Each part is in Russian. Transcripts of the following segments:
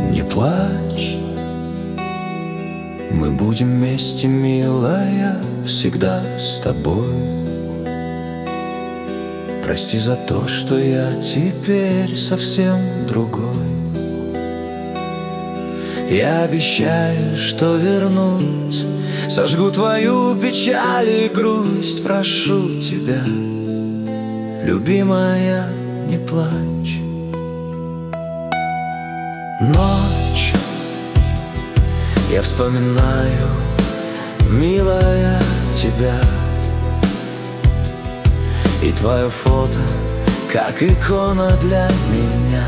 Не плачь, мы будем вместе, милая, всегда с тобой. Прости за то, что я теперь совсем другой. Я обещаю, что вернусь, сожгу твою печаль и грусть. Прошу тебя, любимая, не плачь. Ночь, я вспоминаю, милая, тебя и твое фото, как икона для меня.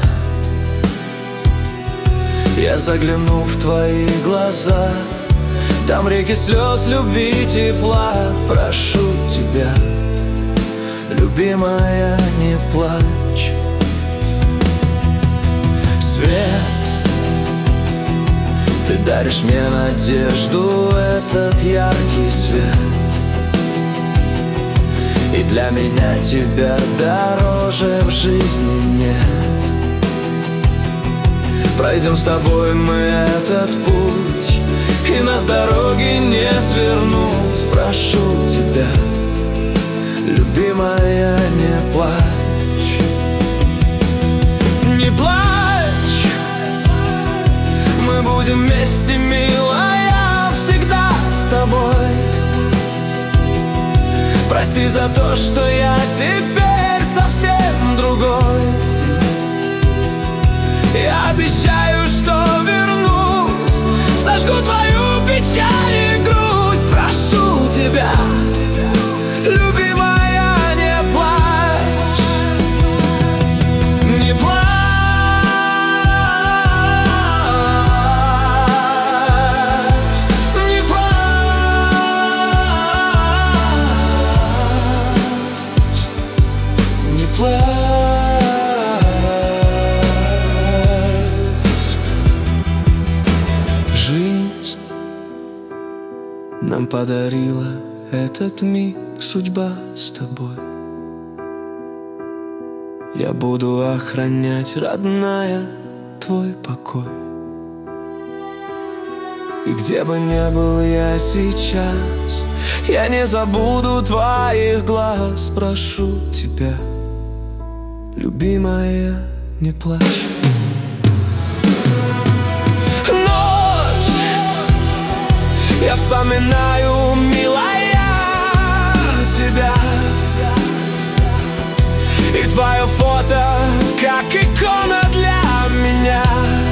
Я загляну в твои глаза, там реки слез, любви и тепла. Прошу тебя, любимая, не плачь. Свет, ты даришь мне надежду, этот яркий свет. И для меня тебя дороже в жизни нет. Пройдем с тобой мы этот путь, и нас дороги не свернуть. Прошу тебя, любимая, не плачь. Не плачь, мы будем вместе, милая, всегда с тобой. Прости за то, что я теперь совсем другой. Я обещаю, что вернусь, сожгу твою печаль и грусть. Прошу тебя, любимая, не плачь. Не плачь, не плачь, не плачь. Жизнь нам подарила этот миг, судьба с тобой. Я буду охранять, родная, твой покой. И где бы ни был я сейчас, я не забуду твоих глаз. Прошу тебя, любимая, не плачь. Я вспоминаю, милая, тебя и твое фото, как икона для меня.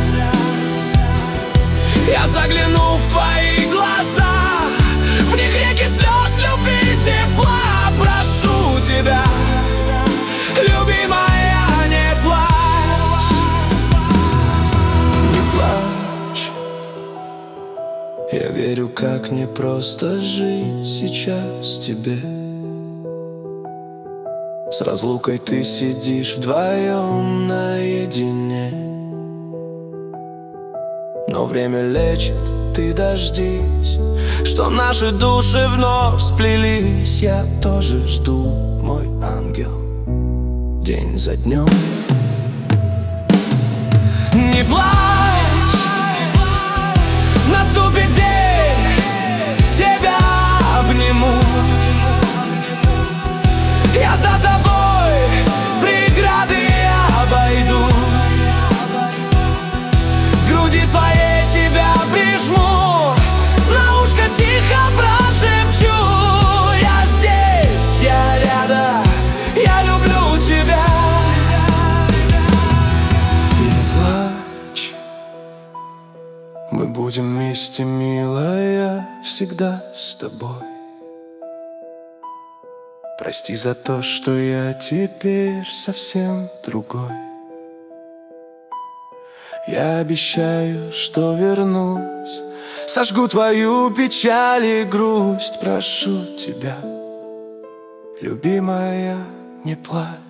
Я загляну в твои глаза, в них реки слез, любви и тепла. Прошу тебя, любимая, не плачь. Не плачь. Я верю, как непросто жить сейчас тебе. С разлукой ты сидишь вдвоем наедине. Но время лечит, ты дождись, что наши души вновь сплелись. Я тоже жду, мой ангел, день за днем. Не плачь, наступит день, тебя обниму. Я за тобой преграды обойду, к груди своей тебя прижму, на ушко тихо прошепчу. Я здесь, я рядом, я люблю тебя. Не плачь, мы будем вместе, милая, всегда с тобой. Прости за то, что я теперь совсем другой. Я обещаю, что вернусь, сожгу твою печаль и грусть. Прошу тебя, любимая, не плачь.